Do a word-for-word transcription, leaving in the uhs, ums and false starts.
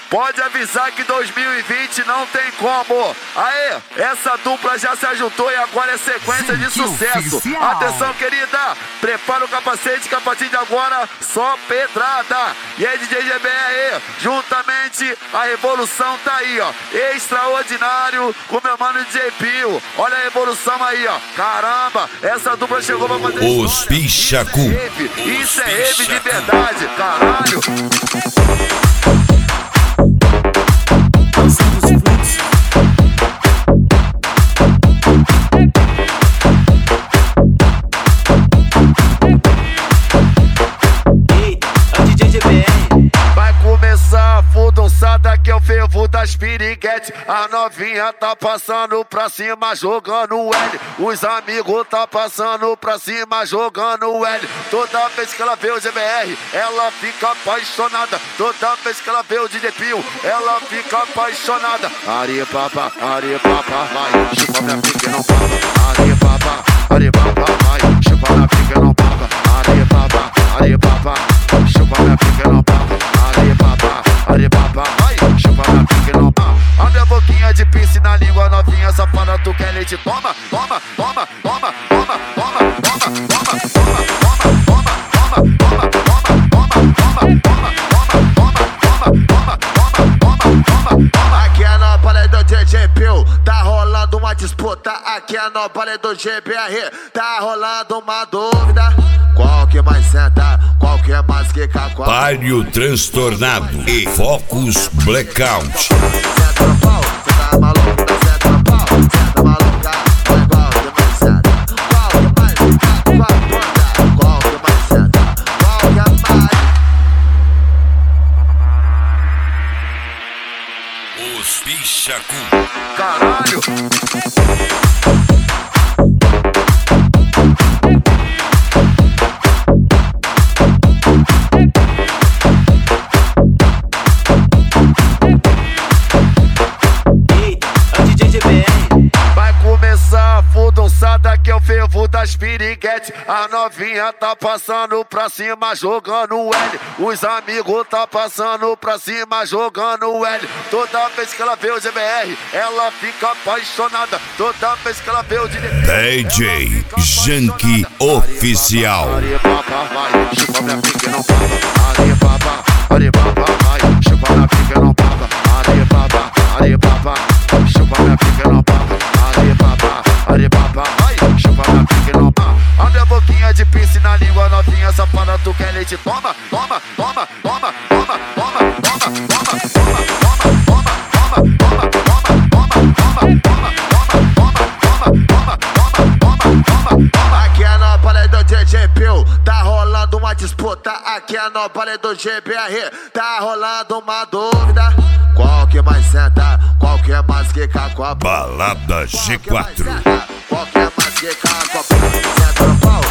pode avisar que dois mil e vinte não tem como. Aê, essa dupla já se ajuntou e agora é sequência de sucesso. Atenção, querida, prepara o capacete que a partir de agora só pedrada. E aí, D J G B R, juntamente a revolução tá aí, ó. Extraordinário com meu mano D J Pio. Olha a revolução aí, ó. Caramba, essa dupla chegou pra fazer Os Pichacu. Isso é rave de verdade, caralho. Vai começar a fudunçada que é o fervo das piriguete. A novinha tá passando pra cima jogando L. Os amigos tá passando pra cima jogando L. Toda vez que ela vê o G B R, ela fica apaixonada. Toda vez que ela vê o D J Pio, ela fica apaixonada. Ari papa, ari papa, vai, chupa minha pica e não papa. Ari papa, ari papa, vai, chupa minha pica e não papa. Ari papa, ari papa, chupa minha pica e não papa. Ari papa, ari papa, vai, chupa minha pica e não papa. Abre a boquinha de pince na língua novinha, safada, tu quer leite? Toma, toma, toma, toma, toma, toma, toma, toma, toma, toma, toma, toma, aqui é na palha do D J Pio, tá rolando uma disputa. Aqui é na palha do G B R, tá rolando uma dúvida. Qual que mais senta, qual que é mais que cacau? Páreo transtornado e Focus Blackout. Senta no pau, cê tá maluco, senta no pau, senta maluca. Qual que mais senta, qual que mais senta, qual que mais senta, qual que mais. Os Pichacu. Caralho. Vai começar a fudunçada que é o fervo das piriguete. A novinha tá passando pra cima jogando L. Os amigos tá passando pra cima jogando L. Toda vez que ela vê o G B R, ela fica apaixonada. Toda vez que ela vê o D J D J Janky Oficial. Ari papa, vai, chupa minha pica e não papa. Ari papa, ari papa, vai, chupa minha pica e não papa. Ari papa, ari papa, chupa minha pica e não papa. Ari papa, ari papa, vai, chupa minha pica e não papa. Abre a boquinha de pince na língua novinha, safada, tu quer leite? Toma, toma, toma, toma, toma, toma, toma, toma, toma, toma, toma, toma, toma, toma, toma, toma, toma. Aqui é na palha do D J Pio, tá rolando uma disputa. Aqui é na palha do G B R, tá rolando uma dúvida. Qual que mais senta, qual que é mais que cacau? Balada G quatro. Qual que é mais que cacau? Senta no pau,